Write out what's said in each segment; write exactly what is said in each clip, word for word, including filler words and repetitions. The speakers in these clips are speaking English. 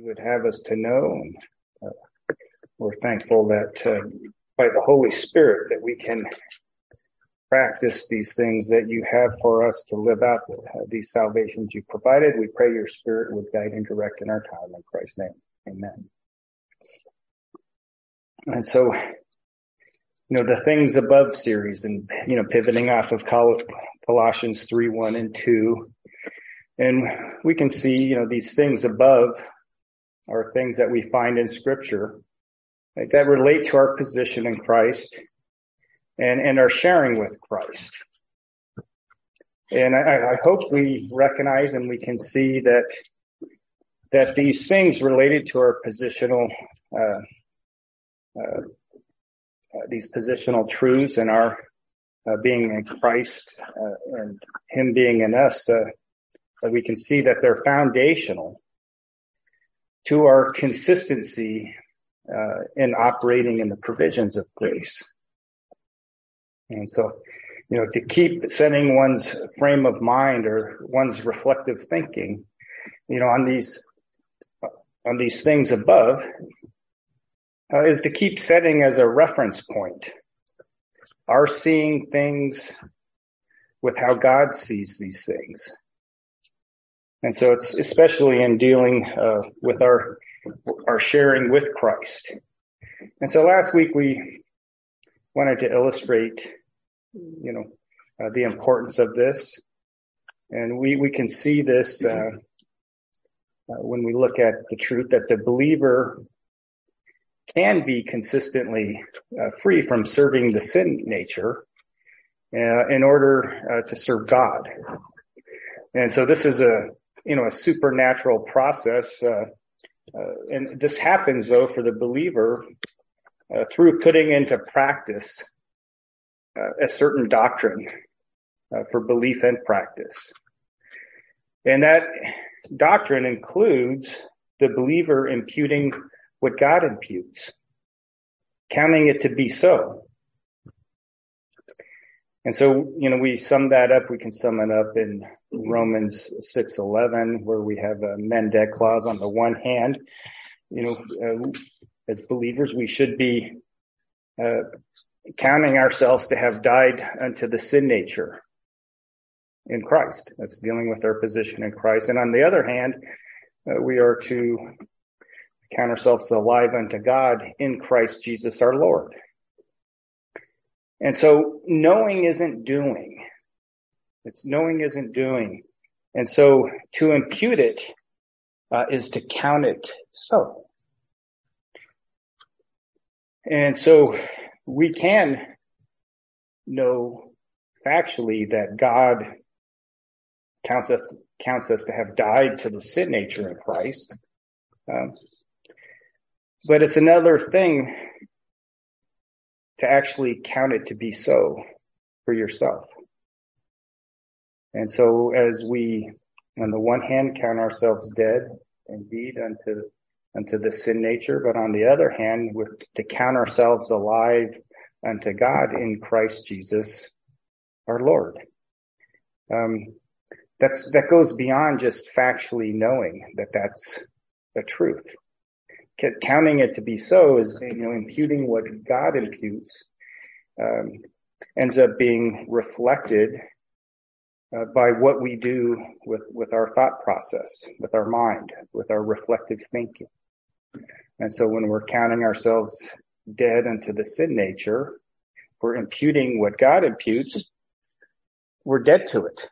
you would have us to know. And uh, we're thankful that uh, by the Holy Spirit that we can practice these things that you have for us to live out uh, these salvations you provided. We pray your Spirit would guide and direct in our time. In Christ's name, amen. And so, you know, the Things Above series and, you know, pivoting off of Colossians three, one and two. And we can see, you know, these things above are things that we find in Scripture, right, that relate to our position in Christ and, and our sharing with Christ. And I, I hope we recognize and we can see that that these things related to our positional, uh, uh, uh these positional truths and our uh, being in Christ uh, and Him being in us, uh, that we can see that they're foundational to our consistency uh, in operating in the provisions of grace. And so, you know, to keep setting one's frame of mind or one's reflective thinking, you know, on these on these things above, uh, is to keep setting as a reference point our seeing things with how God sees these things. And so it's especially in dealing uh, with our our sharing with Christ. And so last week we wanted to illustrate, you know, uh, the importance of this. And we, we can see this uh, uh, when we look at the truth that the believer can be consistently uh, free from serving the sin nature uh, in order uh, to serve God. And so this is a you know, a supernatural process. Uh, uh, and this happens though for the believer uh, through putting into practice uh, a certain doctrine uh, for belief and practice. And that doctrine includes the believer imputing what God imputes, counting it to be so. And so, you know, we sum that up. We can sum it up in Romans six eleven, where we have a mended clause on the one hand. You know, uh, as believers, we should be uh, counting ourselves to have died unto the sin nature in Christ. That's dealing with our position in Christ. And on the other hand, uh, we are to count ourselves alive unto God in Christ Jesus our Lord. And so knowing isn't doing. It's knowing isn't doing. And so to impute it uh, is to count it so. And so we can know factually that God counts us, counts us to have died to the sin nature in Christ. Um, but it's another thing to actually count it to be so for yourself. And so as we, on the one hand, count ourselves dead indeed unto, unto the sin nature, but on the other hand, we're to count ourselves alive unto God in Christ Jesus, our Lord. Um, that's, that goes beyond just factually knowing that that's the truth. Counting it to be so is, you know, imputing what God imputes, um, ends up being reflected uh, by what we do with, with our thought process, with our mind, with our reflective thinking. And so when we're counting ourselves dead unto the sin nature, we're imputing what God imputes, we're dead to it.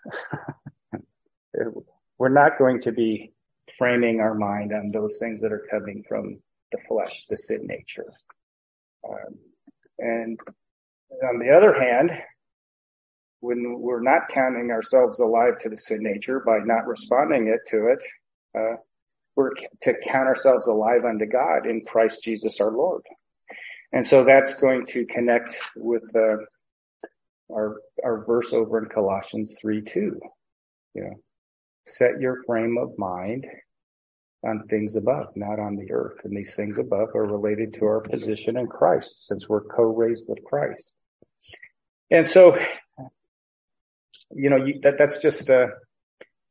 We're not going to be framing our mind on those things that are coming from the flesh, the sin nature. Um, and on the other hand, when we're not counting ourselves alive to the sin nature by not responding it to it, uh, we're to count ourselves alive unto God in Christ Jesus our Lord. And so that's going to connect with uh, our our verse over in Colossians three two. You know, set your frame of mind on things above, not on the earth. And these things above are related to our position in Christ, since we're co-raised with Christ. And so, you know, you, that that's just a,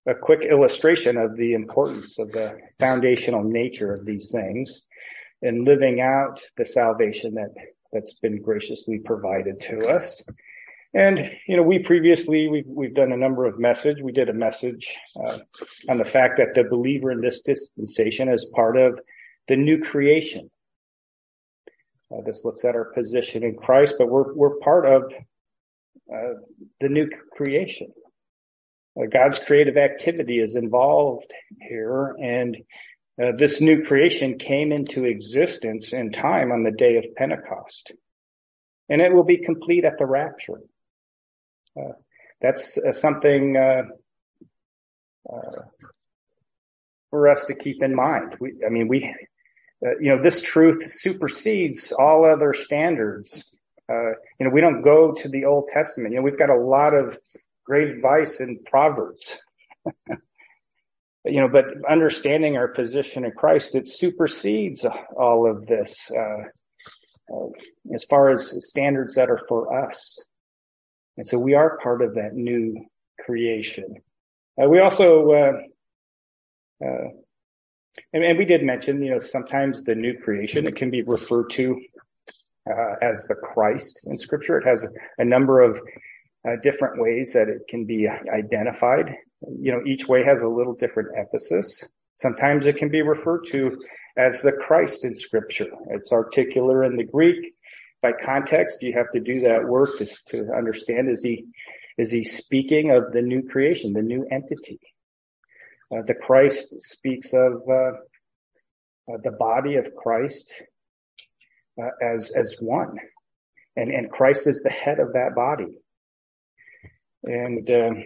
a quick illustration of the importance of the foundational nature of these things and living out the salvation that, that's been graciously provided to us. And, you know, we previously, we've, we've done a number of message. We did a message uh, on the fact that the believer in this dispensation is part of the new creation. Uh, this looks at our position in Christ, but we're, we're part of uh, the new creation. Uh, God's creative activity is involved here, and uh, this new creation came into existence in time on the day of Pentecost. And it will be complete at the rapture. Uh, that's uh, something uh, uh, for us to keep in mind. We, I mean, we, uh, you know, this truth supersedes all other standards. Uh, you know, we don't go to the Old Testament. You know, we've got a lot of great advice in Proverbs. You know, but understanding our position in Christ, it supersedes all of this uh, uh, as far as standards that are for us. And so we are part of that new creation. Uh, we also, uh, uh, and, and we did mention, you know, sometimes the new creation, it can be referred to uh, as the Christ in Scripture. It has a, a number of uh, different ways that it can be identified. You know, each way has a little different emphasis. Sometimes it can be referred to as the Christ in Scripture. It's articular in the Greek. By context, you have to do that work to, to understand, is he, is he speaking of the new creation, the new entity? Uh, the Christ speaks of, uh, uh, the body of Christ, uh, as, as one. And, and Christ is the head of that body. And, um,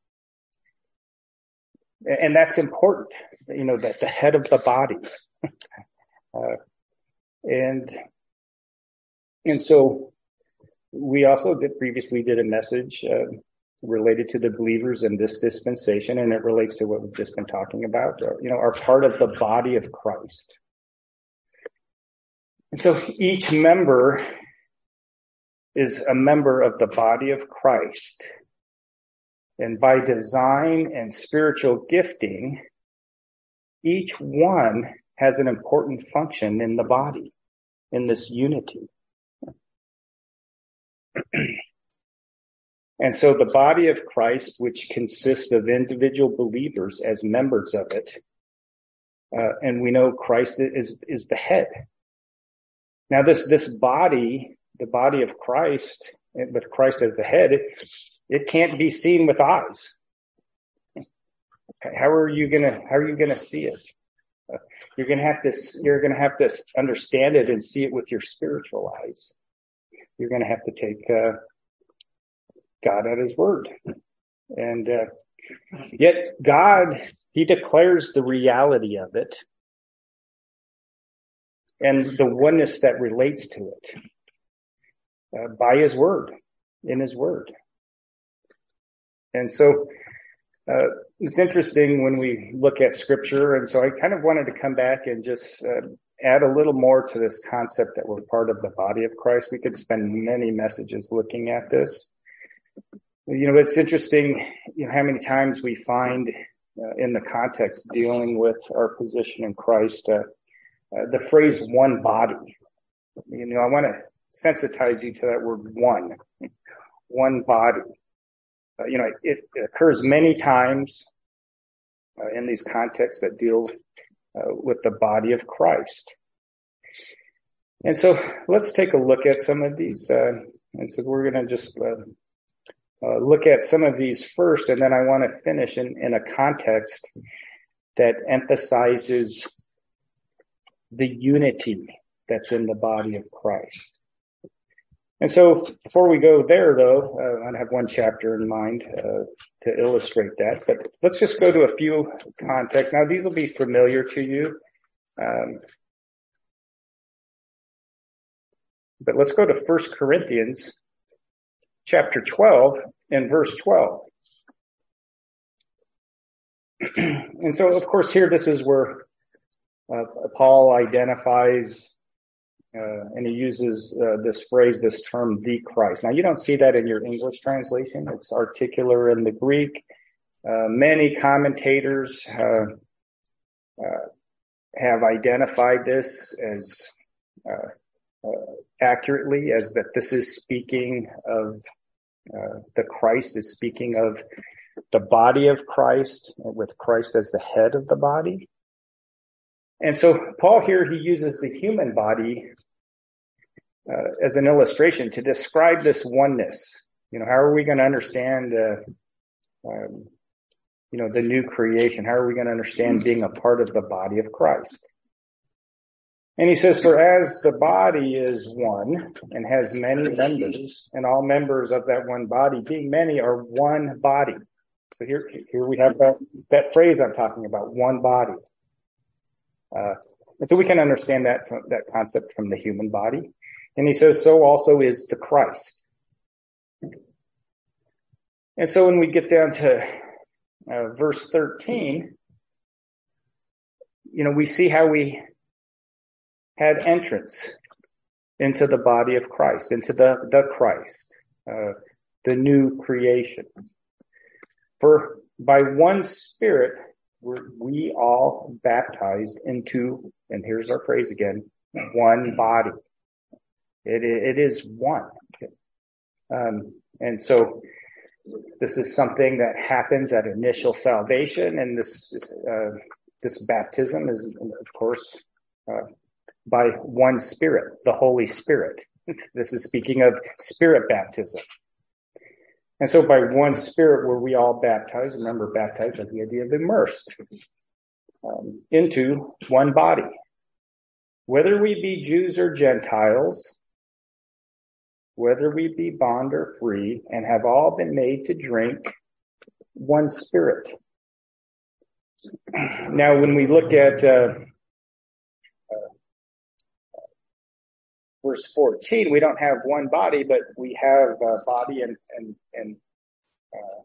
and that's important, you know, that the head of the body. uh, and, And so we also did previously did a message uh, related to the believers in this dispensation, and it relates to what we've just been talking about, uh, you know, are part of the body of Christ. And so each member is a member of the body of Christ. And by design and spiritual gifting, each one has an important function in the body, in this unity. And so the body of Christ, which consists of individual believers as members of it, uh, and we know Christ is, is the head. Now this, this body, the body of Christ, with Christ as the head, it, it can't be seen with eyes. How are you gonna, how are you gonna see it? Uh, you're gonna have to, you're gonna have to understand it and see it with your spiritual eyes. You're going to have to take uh, God at his word. And uh, yet God, he declares the reality of it and the oneness that relates to it uh, by his word, in his word. And so uh, it's interesting when we look at Scripture. And so I kind of wanted to come back and just uh, add a little more to this concept that we're part of the body of Christ. We could spend many messages looking at this. You know, it's interesting, you know, how many times we find uh, in the context dealing with our position in Christ, uh, uh, the phrase one body. You know, I want to sensitize you to that word one, one body. Uh, you know, it, it occurs many times uh, in these contexts that deal Uh, with the body of Christ. And so let's take a look at some of these. Uh, and so we're going to just uh, uh, look at some of these first, and then I want to finish in, in a context that emphasizes the unity that's in the body of Christ. And so before we go there, though, uh, I have one chapter in mind uh, to illustrate that. But let's just go to a few contexts. Now, these will be familiar to you. Um, but let's go to First Corinthians chapter twelve and verse twelve. And so, of course, here this is where uh, Paul identifies Uh, and he uses uh, this phrase, this term, the Christ. Now, you don't see that in your English translation. It's articular in the Greek. Uh, many commentators uh, uh, have identified this as uh, uh, accurately as that this is speaking of uh, the Christ is speaking of the body of Christ, with Christ as the head of the body. And so Paul here, he uses the human body uh, as an illustration to describe this oneness. You know, how are we going to understand, uh, um, you know, the new creation? How are we going to understand being a part of the body of Christ? And he says, for as the body is one and has many members, and all members of that one body, being many, are one body. So here, here we have that, that phrase I'm talking about, one body. Uh, and so we can understand that, that concept from the human body. And he says, so also is the Christ. And so when we get down to uh, verse thirteen, you know, we see how we had entrance into the body of Christ, into the, the Christ, uh, the new creation. For by one Spirit were we all baptized into, and here's our phrase again, one body. It, it is one. Um, and so this is something that happens at initial salvation, and this uh, this baptism is, of course, uh, by one Spirit, the Holy Spirit. This is speaking of Spirit baptism. And so by one Spirit were we all baptized. Remember, baptized has the idea of immersed um, into one body. Whether we be Jews or Gentiles, whether we be bond or free, and have all been made to drink one Spirit. Now, when we look at uh, uh, verse fourteen, we don't have one body, but we have a body, and and and uh,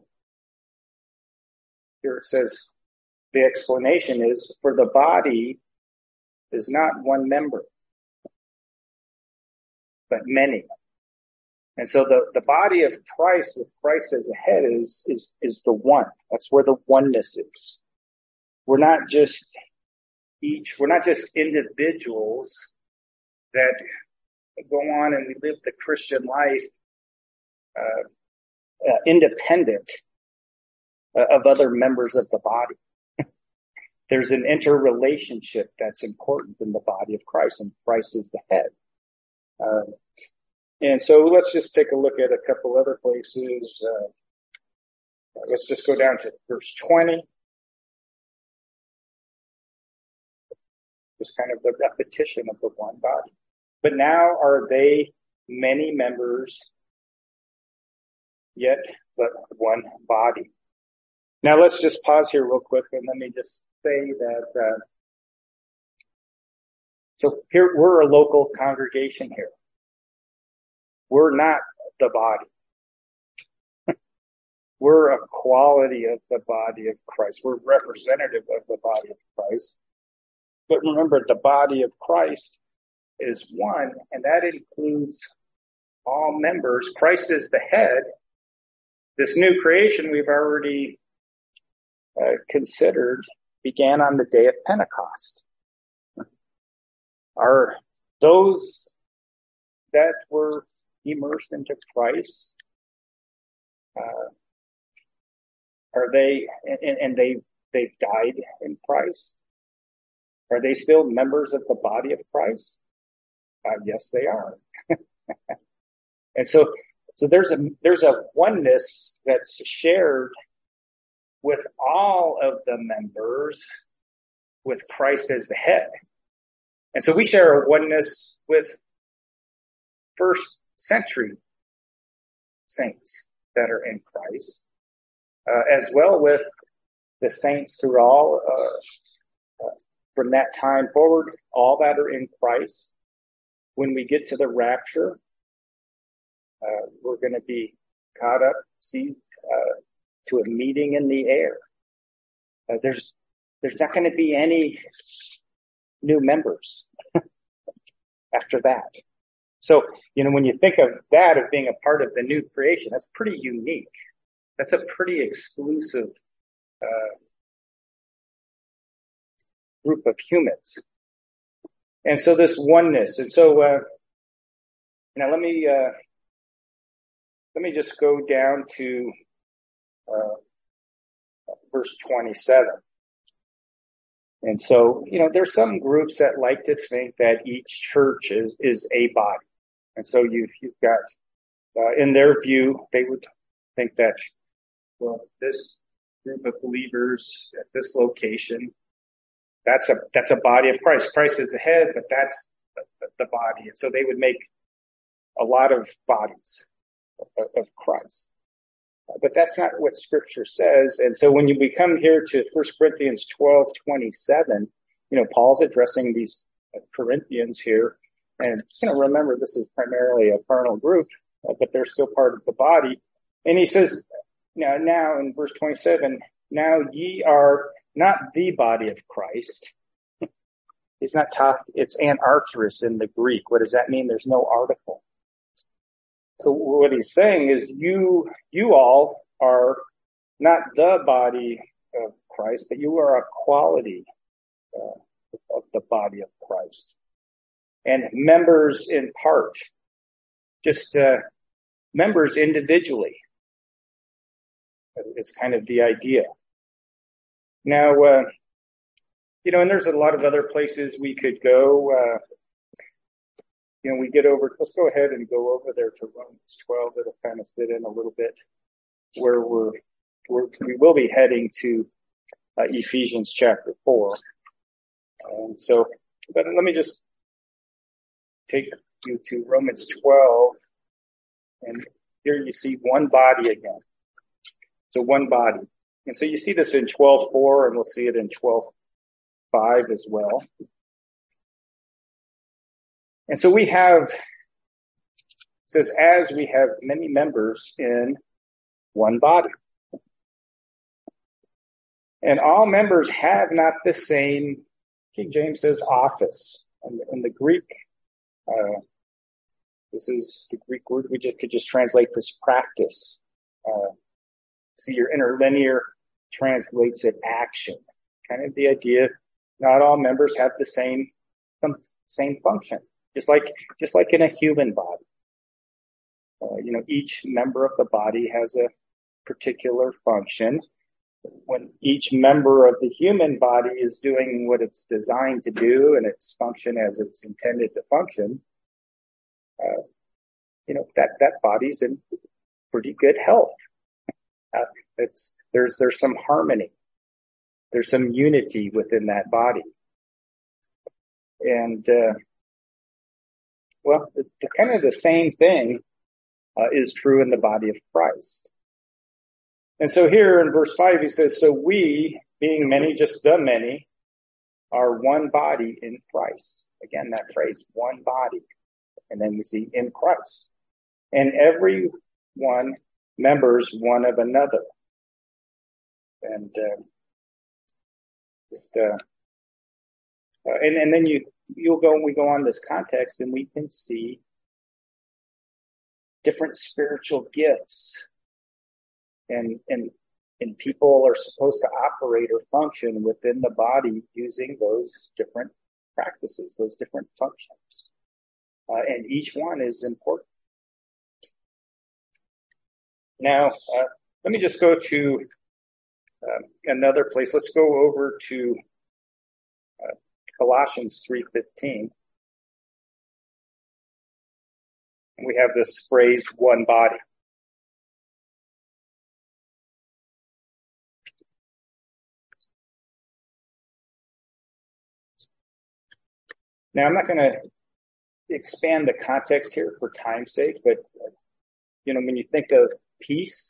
here it says the explanation is, for the body is not one member, but many. And so the, the body of Christ, with Christ as a head, is, is, is the one. That's where the oneness is. We're not just each, we're not just individuals that go on and we live the Christian life, uh, uh independent uh, of other members of the body. There's an interrelationship that's important in the body of Christ, and Christ is the head. Uh, And so let's just take a look at a couple other places. Uh, let's just go down to verse twenty. Just kind of the repetition of the one body. But now are they many members, yet but one body. Now let's just pause here real quick, and let me just say that, uh, so here, we're a local congregation here. We're not the body. We're a quality of the body of Christ. We're representative of the body of Christ. But remember, the body of Christ is one, and that includes all members. Christ is the head. This new creation we've already uh, considered began on the day of Pentecost. Are those that were immersed into Christ, uh, are they, and, and they, they've died in Christ? Are they still members of the body of Christ? Uh, yes, they are. And so, so there's a, there's a oneness that's shared with all of the members with Christ as the head. And so we share a oneness with first century saints that are in Christ, uh, as well with the saints who are all, uh, uh, from that time forward, all that are in Christ. When we get to the rapture, uh, we're going to be caught up, see, uh, to a meeting in the air. Uh, there's, there's not going to be any new members after that. So, you know, when you think of that, of being a part of the new creation, that's pretty unique. That's a pretty exclusive uh, group of humans. And so this oneness. And so, uh, now let me, uh, let me just go down to, uh, verse twenty-seven. And so, you know, there's some groups that like to think that each church is, is a body. And so you've, you've got, uh, in their view, they would think that, well, this group of believers at this location, that's a, that's a body of Christ. Christ is the head, but that's the, the body. And so they would make a lot of bodies of, of Christ. But that's not what Scripture says. And so when you we come here to First Corinthians twelve twenty-seven, you know, Paul's addressing these Corinthians here. And, you know, remember, this is primarily a carnal group, but they're still part of the body. And he says, now, now in verse twenty-seven, now ye are not the body of Christ. It's not top, it's anarthrous in the Greek. What does that mean? There's no article. So what he's saying is you, you all are not the body of Christ, but you are a quality uh, of the body of Christ. And members in part, just uh, members individually. It's kind of the idea. Now, uh, you know, and there's a lot of other places we could go. Uh, you know, we get over, let's go ahead and go over there to Romans twelve. It'll kind of fit in a little bit where we're, we're we will be heading to uh, Ephesians chapter four. And so, but let me just take you to Romans twelve. And here you see one body again. So one body. And so you see this in twelve four, and we'll see it in twelve five as well. And so we have, it says, as we have many members in one body. And all members have not the same, King James says, office. And in the Greek, uh, this is the Greek word, we just could just translate this practice. Uh, see, your interlinear translates it action. Kind of the idea, not all members have the same, same function. Just like, just like in a human body. Uh, you know, each member of the body has a particular function. When each member of the human body is doing what it's designed to do and its function as it's intended to function, uh, you know, that, that body's in pretty good health. Uh, it's, there's, there's some harmony. There's some unity within that body. And, uh, well, the, the kind of the same thing, uh, is true in the body of Christ. And so here in verse five, he says, so we, being many, just the many, are one body in Christ. Again, that phrase, one body. And then we see in Christ. And every one members one of another. And, uh, just, uh, uh, and, and then you, you'll go, we go on this context and we can see different spiritual gifts. And, and, and people are supposed to operate or function within the body using those different practices, those different functions. Uh, and each one is important. Now, uh, let me just go to uh, another place. Let's go over to uh, Colossians three fifteen. We have this phrase, one body. Now, I'm not going to expand the context here for time's sake, but, you know, when you think of peace,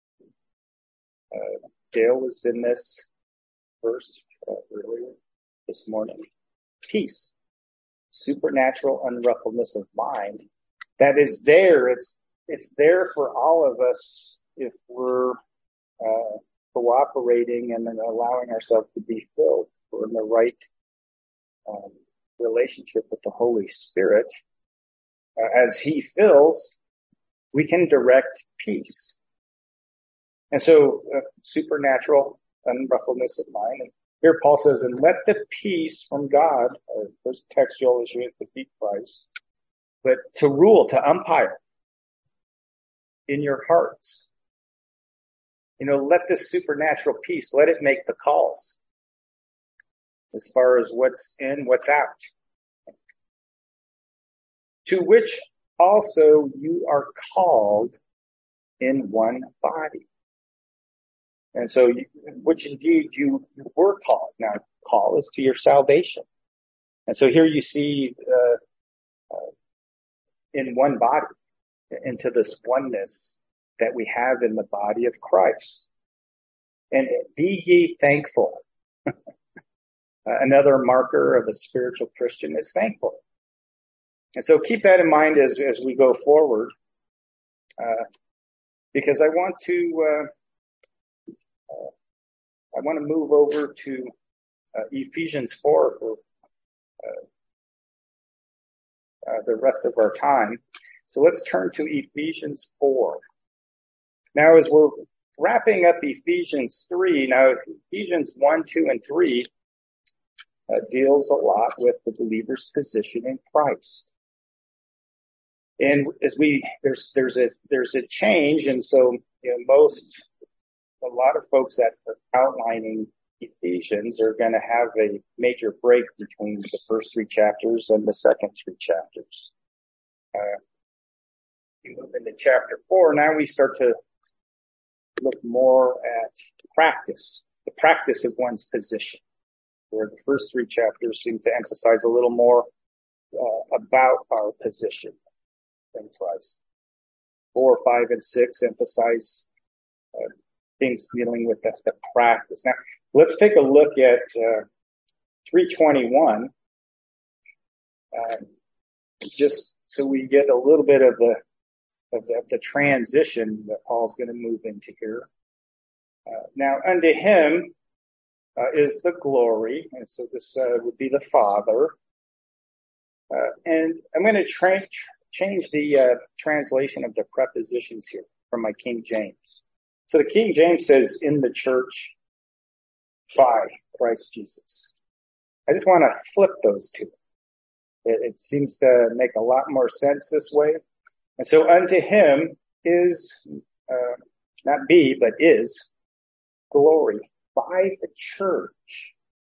uh, Dale was in this verse uh, earlier this morning. Peace, supernatural unruffledness of mind, that is there. It's, it's there for all of us if we're, uh, cooperating and then allowing ourselves to be filled. We're in the right, um, relationship with the Holy Spirit. Uh, as He fills, we can direct peace. And so, uh, supernatural unruffledness of mind. And here Paul says, and let the peace from God, or there's a textual issue with the deep Christ, but to rule, to umpire in your hearts. You know, let this supernatural peace, let it make the calls as far as what's in, what's out. To which also you are called in one body. And so, you, which indeed you were called. Now, call is to your salvation. And so here you see uh, uh, in one body, into this oneness that we have in the body of Christ. And be ye thankful. Another marker of a spiritual Christian is thankful. And so keep that in mind as, as we go forward, uh, because I want to, uh, uh, I want to move over to uh, Ephesians four for uh, uh, the rest of our time. So let's turn to Ephesians four. Now, as we're wrapping up Ephesians three, now Ephesians one, two, and three uh, deals a lot with the believer's position in Christ. And as we, there's, there's a, there's a change. And so, you know, most, a lot of folks that are outlining Ephesians are going to have a major break between the first three chapters and the second three chapters. Uh, you move into chapter four. Now we start to look more at practice, the practice of one's position, where the first three chapters seem to emphasize a little more uh, about our position in Christ. Four, five, and six emphasize uh, things dealing with the, the practice. Now, let's take a look at uh, three twenty-one, uh, just so we get a little bit of the of the, of the transition that Paul's going to move into here. Uh, now, unto him uh, is the glory, and so this uh, would be the Father. Uh, and I'm going to tra- change the uh, translation of the prepositions here from my King James. So the King James says, in the church by Christ Jesus. I just want to flip those two. It, it seems to make a lot more sense this way. And so unto him is, uh, not be, but is, glory by the church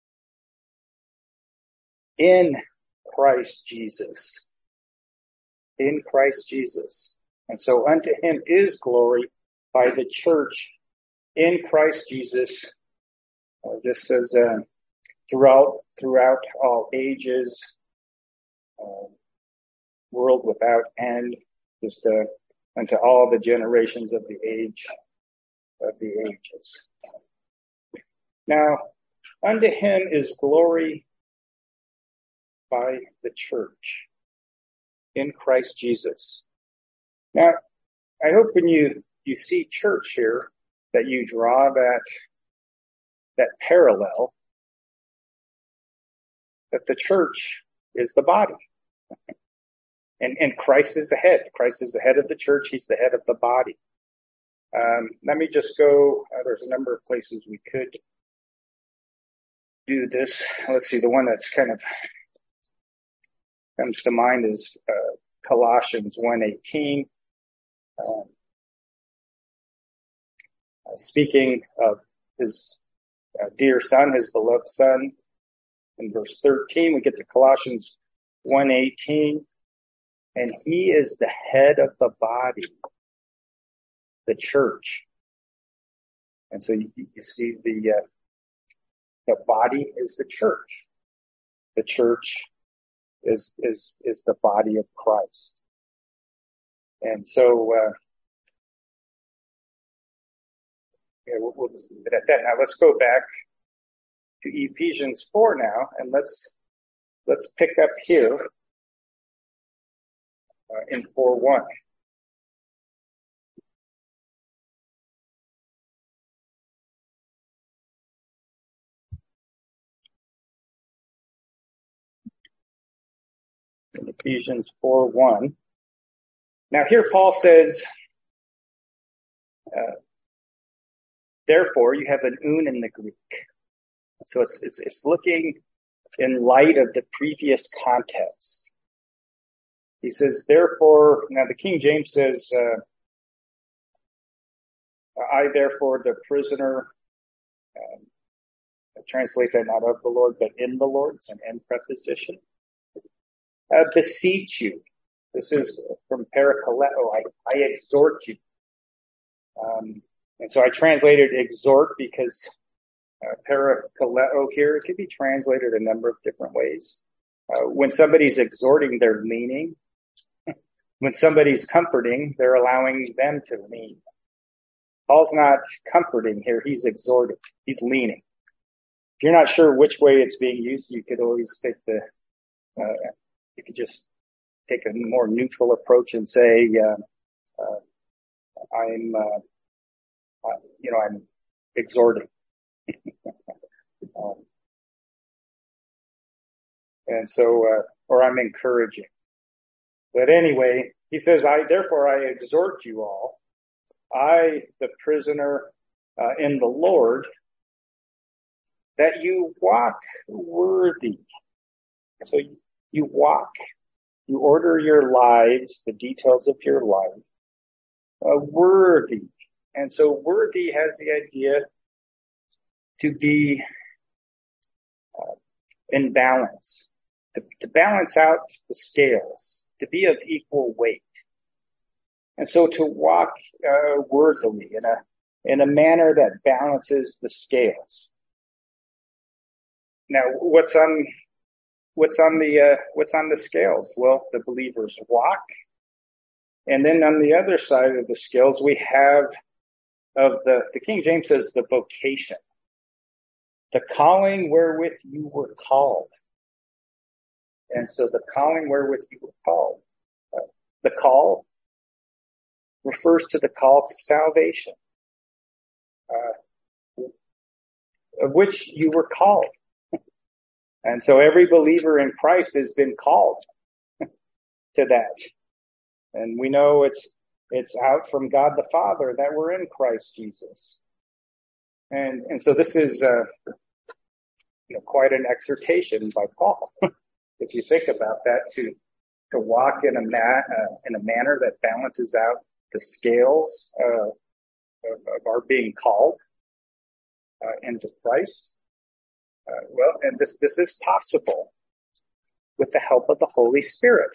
in Christ Jesus. In Christ Jesus. And so unto him is glory by the church in Christ Jesus. Uh, this says, uh, throughout, throughout all ages, uh, world without end. Just uh, unto all the generations of the age of the ages. Now, unto him is glory by the church in Christ Jesus. Now, I hope when you, you see church here that you draw that, that parallel, that the church is the body. And, and Christ is the head. Christ is the head of the church. He's the head of the body. Um, let me just go, uh, there's a number of places we could do this. Let's see, the one that's kind of comes to mind is uh, Colossians one eighteen. Um, uh, speaking of his uh, dear son, his beloved son, in verse thirteen, we get to Colossians one eighteen. And he is the head of the body, the church. And so you, you see the, uh, the body is the church. The church is, is, is the body of Christ. And so, uh, yeah, we'll, we'll just leave it at that. Now let's go back to Ephesians four now, and let's, let's pick up here. Uh, in four one. In Ephesians four one. Now here Paul says, uh, therefore, you have an un in the Greek. So it's, it's, it's looking in light of the previous context. He says, therefore, now the King James says, uh, I therefore, the prisoner, um, I translate that not of the Lord, but in the Lord. It's an end preposition. Uh, beseech you. This is from parakaleo. I, I exhort you. Um, and so I translated exhort because uh, parakaleo here, it can be translated a number of different ways. Uh, when somebody's exhorting, they're leaning. When somebody's comforting, they're allowing them to lean. Paul's not comforting here. He's exhorting. He's leaning. If you're not sure which way it's being used, you could always take the, uh, you could just take a more neutral approach and say, uh, uh, I'm, uh, uh, you know, I'm exhorting. um, and so, uh, or I'm encouraging. But anyway, he says, I, therefore I exhort you all, I, the prisoner, uh, in the Lord, that you walk worthy. So you, you walk, you order your lives, the details of your life, uh, worthy. And so worthy has the idea to be uh, in balance, to, to balance out the scales, to be of equal weight. And so to walk uh, worthily in a in a manner that balances the scales. Now, what's on what's on the uh, what's on the scales? Well, the believers walk, and then on the other side of the scales, we have of the the King James says the vocation, the calling wherewith you were called. And so the calling wherewith you were called, uh, the call refers to the call to salvation, uh, of which you were called. And so every believer in Christ has been called to that. And we know it's, it's out from God the Father that we're in Christ Jesus. And, and so this is, uh, you know, quite an exhortation by Paul. If you think about that, to, to walk in a ma- uh, in a manner that balances out the scales, uh, of, of our being called, uh, into Christ. Uh, well, and this, this is possible with the help of the Holy Spirit.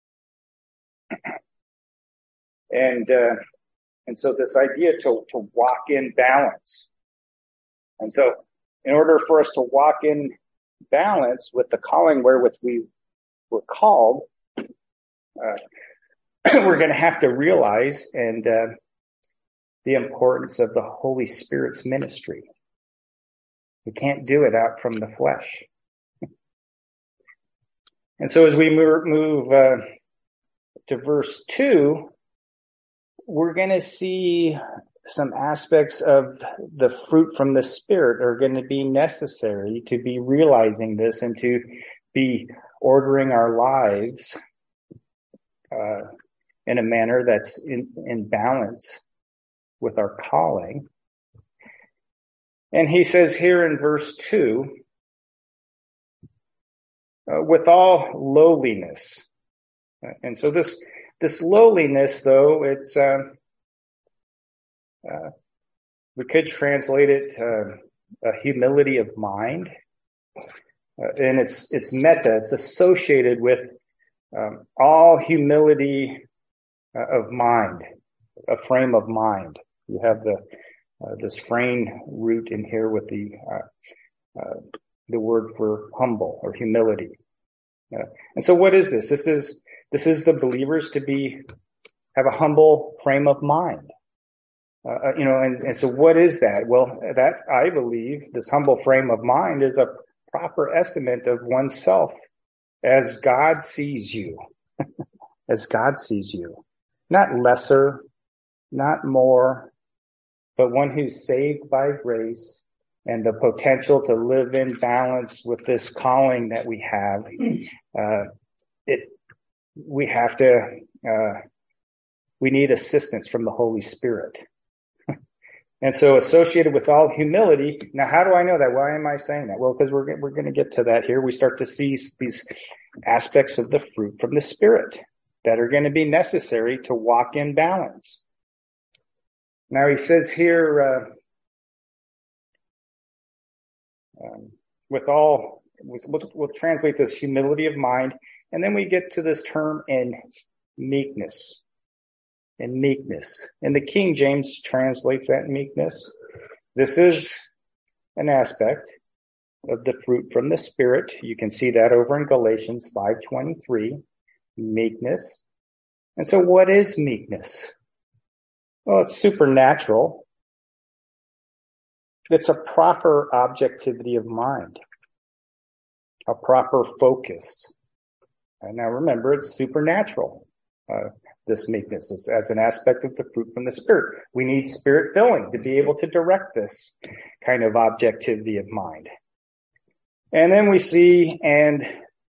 and, uh, and so this idea to, to walk in balance. And so in order for us to walk in balance with the calling wherewith we were called, uh, we're going to have to realize and, uh, the importance of the Holy Spirit's ministry. We can't do it out from the flesh. And so as we move, move uh, to verse two, we're going to see some aspects of the fruit from the Spirit are going to be necessary to be realizing this and to be ordering our lives uh, in a manner that's in, in balance with our calling. And he says here in verse two, uh, with all lowliness. And so this, this lowliness, though, it's, uh, uh, we could translate it, uh, a humility of mind. Uh, and it's, it's meta, it's associated with, um, all humility uh, of mind, a frame of mind. You have the, Uh, this frame root in here with the uh, uh, the word for humble or humility. Uh, and so what is this? This is this is the believers to be have a humble frame of mind. Uh, you know, and, and so what is that? Well, that I believe this humble frame of mind is a proper estimate of oneself as God sees you, as God sees you, not lesser, not more, but one who's saved by grace and the potential to live in balance with this calling that we have. Uh, it, we have to, uh, we need assistance from the Holy Spirit. And so associated with all humility. Now, how do I know that? Why am I saying that? Well, because we're, we're going to get to that here. We start to see these aspects of the fruit from the Spirit that are going to be necessary to walk in balance. Now he says here, uh, um, with all, we'll, we'll translate this humility of mind, and then we get to this term in meekness. In meekness. And the King James translates that meekness. This is an aspect of the fruit from the Spirit. You can see that over in Galatians five twenty-three, meekness. And so what is meekness? Well, it's supernatural. It's a proper objectivity of mind, a proper focus. And now remember, it's supernatural. Uh, this meekness is as an aspect of the fruit from the Spirit. We need Spirit filling to be able to direct this kind of objectivity of mind. And then we see, and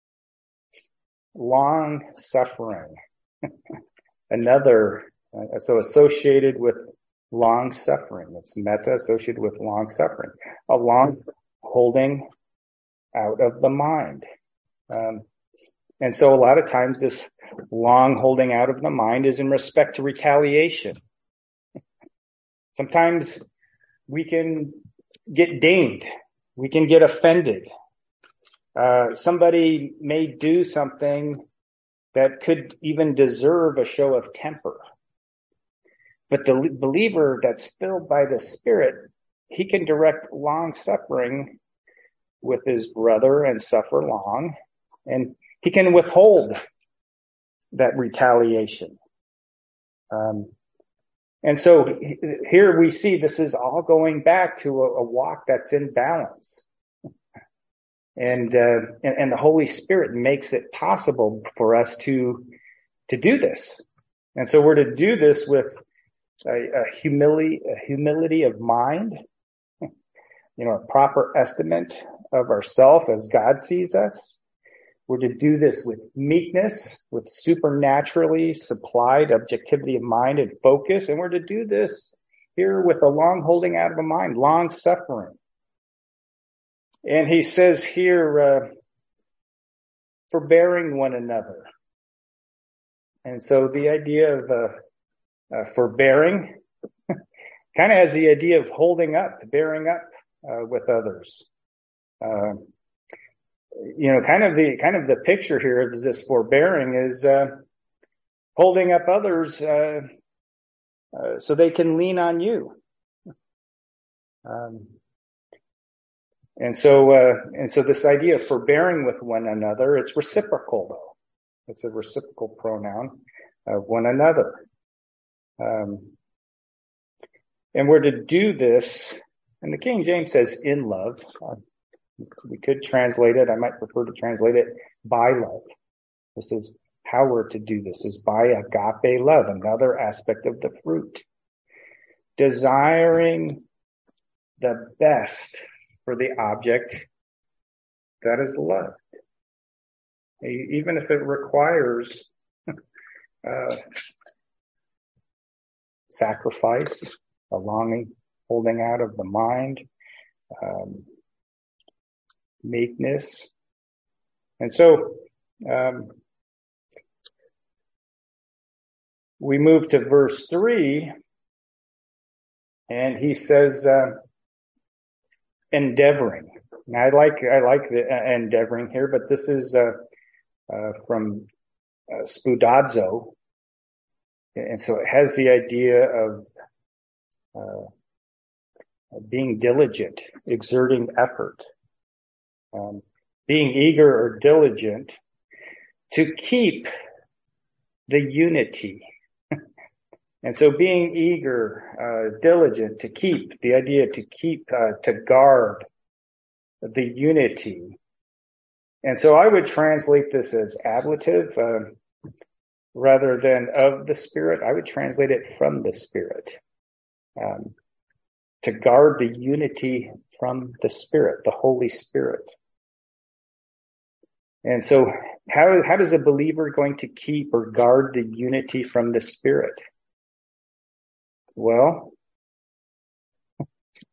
long suffering. Another, uh, so associated with long suffering. It's meta associated with long suffering. A long holding out of the mind. Um, and so a lot of times this long holding out of the mind is in respect to retaliation. Sometimes we can get dinged. We can get offended. Uh, somebody may do something that could even deserve a show of temper. But the believer that's filled by the Spirit, he can direct long suffering with his brother and suffer long, and he can withhold that retaliation. Um, and so here we see this is all going back to a, a walk that's in balance. And, uh, and, and the Holy Spirit makes it possible for us to, to do this. And so we're to do this with a, a humility, a humility of mind, you know, a proper estimate of ourselves as God sees us. We're to do this with meekness, with supernaturally supplied objectivity of mind and focus. And we're to do this here with a long holding out of the mind, long suffering. And he says here, uh, forbearing one another. And so the idea of, uh, uh forbearing kind of has the idea of holding up, bearing up, uh, with others. Uh, you know, kind of the, kind of the picture here of this forbearing is, uh, holding up others, uh, uh, so they can lean on you. Um, And so, uh, and so this idea of forbearing with one another, it's reciprocal though. It's a reciprocal pronoun of one another. Um, and we're to do this, and the King James says in love. Uh, we could translate it, I might prefer to translate it by love. This is how we're to do this, is by agape love, another aspect of the fruit. Desiring the best for the object that is loved. Even if it requires uh, sacrifice, a longing, holding out of the mind, um, meekness. And so um, we move to verse three, and he says, uh, endeavoring. Now, I like I like the uh, endeavoring here, but this is uh, uh, from uh, spoudazo, and so it has the idea of uh, being diligent, exerting effort, um, being eager or diligent to keep the unity. And so being eager, uh, diligent to keep, the idea to keep, uh, to guard the unity. And so I would translate this as ablative, uh, rather than of the Spirit. I would translate it from the Spirit. Um, to guard the unity from the Spirit, the Holy Spirit. And so how, how does a believer going to keep or guard the unity from the Spirit? Well,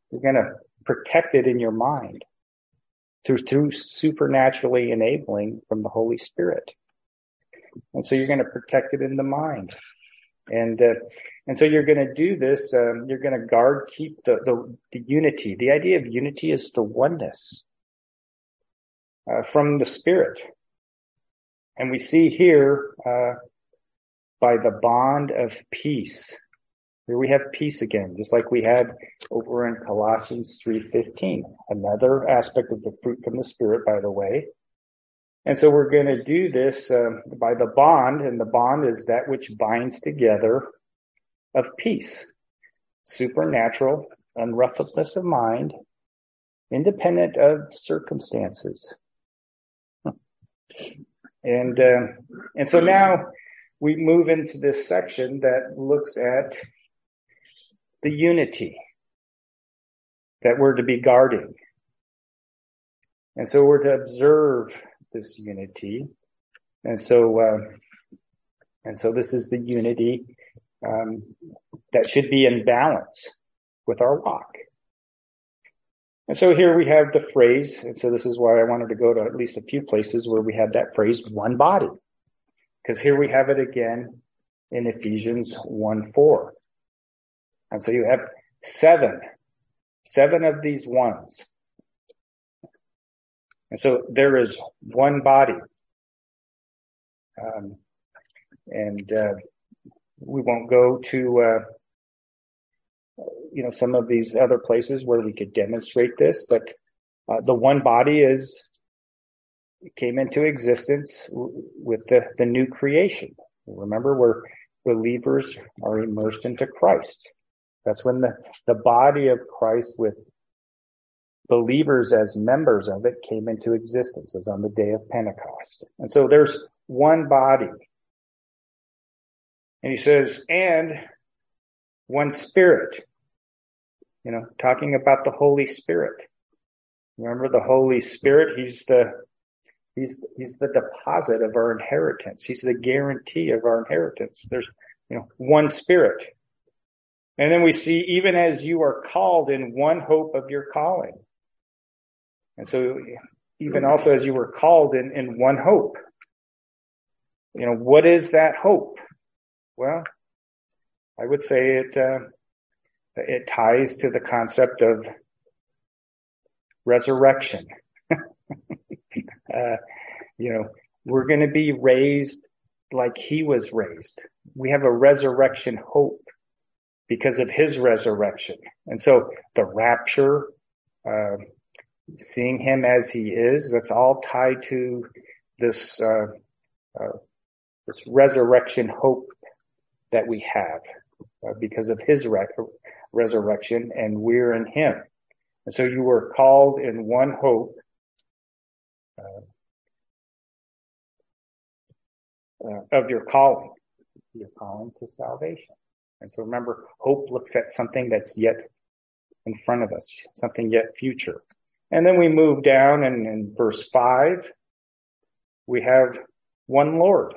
You're going to protect it in your mind through, through supernaturally enabling from the Holy Spirit. And so you're going to protect it in the mind. And, uh, and so you're going to do this, um, you're going to guard, keep the, the, the unity. The idea of unity is the oneness, uh, from the Spirit. And we see here, uh, by the bond of peace. Here we have peace again, just like we had over in Colossians three fifteen. Another aspect of the fruit from the Spirit, by the way. And so we're going to do this uh, by the bond, and the bond is that which binds together of peace. Supernatural, unruffledness of mind, independent of circumstances. And uh, and so now we move into this section that looks at the unity that we're to be guarding. And so we're to observe this unity. And so, uh, and so this is the unity, um, that should be in balance with our walk. And so here we have the phrase, and so this is why I wanted to go to at least a few places where we have that phrase, one body. Because here we have it again in Ephesians one four. And so you have seven, seven of these ones. And so there is one body. Um, and uh, we won't go to, uh, you know, some of these other places where we could demonstrate this, but uh, the one body is came into existence with the, the new creation. Remember, where believers are immersed into Christ. That's when the, the body of Christ with believers as members of it came into existence. It was on the day of Pentecost. And so there's one body. And he says, and one Spirit. You know, talking about the Holy Spirit. Remember the Holy Spirit, he's the He's, he's the deposit of our inheritance. He's the guarantee of our inheritance. There's, you know, one Spirit. And then we see, even as you are called in one hope of your calling. And so even also as you were called in, in one hope. You know, what is that hope? Well, I would say it, uh, it ties to the concept of resurrection. Uh, you know, we're going to be raised like he was raised. We have a resurrection hope because of his resurrection. And so the rapture, uh, seeing him as he is, that's all tied to this, uh, uh, this resurrection hope that we have uh, because of his re- resurrection, and we're in him. And so you were called in one hope. Uh, uh, of your calling, your calling to salvation. And so remember, hope looks at something that's yet in front of us, something yet future. And then we move down, and in verse five, we have one Lord.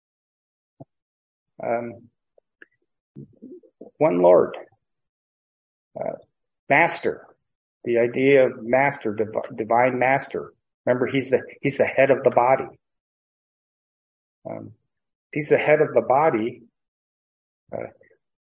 Um, one Lord. Uh, master. The idea of master, div- divine master. Remember, he's the, he's the head of the body. Um, he's the head of the body. Uh,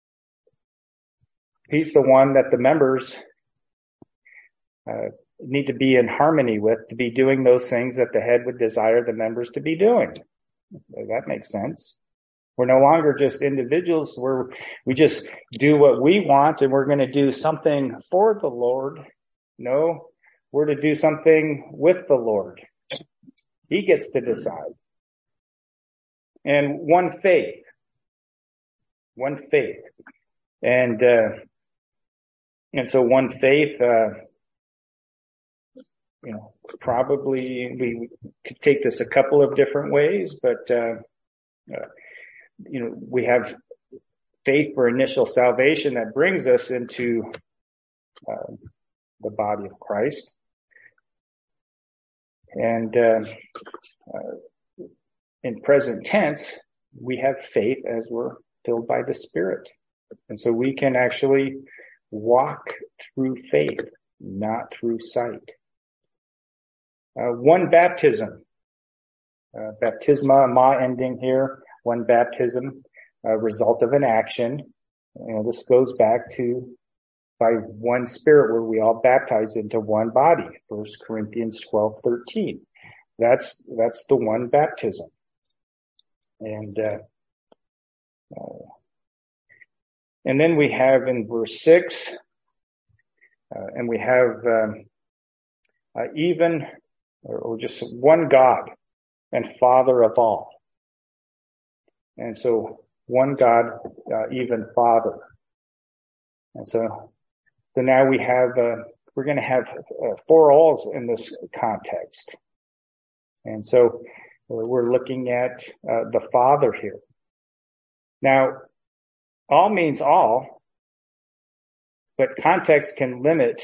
he's the one that the members, uh, need to be in harmony with, to be doing those things that the head would desire the members to be doing. That makes sense. We're no longer just individuals where we just do what we want and we're going to do something for the Lord. No. We're to do something with the Lord. He gets to decide. And one faith. One faith. And, uh, and so one faith, uh, you know, probably we could take this a couple of different ways, but, uh, uh you know, we have faith for initial salvation that brings us into, uh, the body of Christ. And uh, uh, in present tense, we have faith as we're filled by the Spirit. And so we can actually walk through faith, not through sight. Uh, one baptism, uh, baptisma, ma ending here, one baptism, a result of an action. You know, this goes back to by one Spirit where we all baptize into one body, First Corinthians twelve thirteen. That's, that's the one baptism. And, uh, uh, and then we have in verse six, uh, and we have, um, uh, even, or, or just one God and Father of all. And so one God, uh, even Father. And so, so now we have, uh, we're going to have uh, four alls in this context. And so we're looking at uh, the Father here. Now, all means all, but context can limit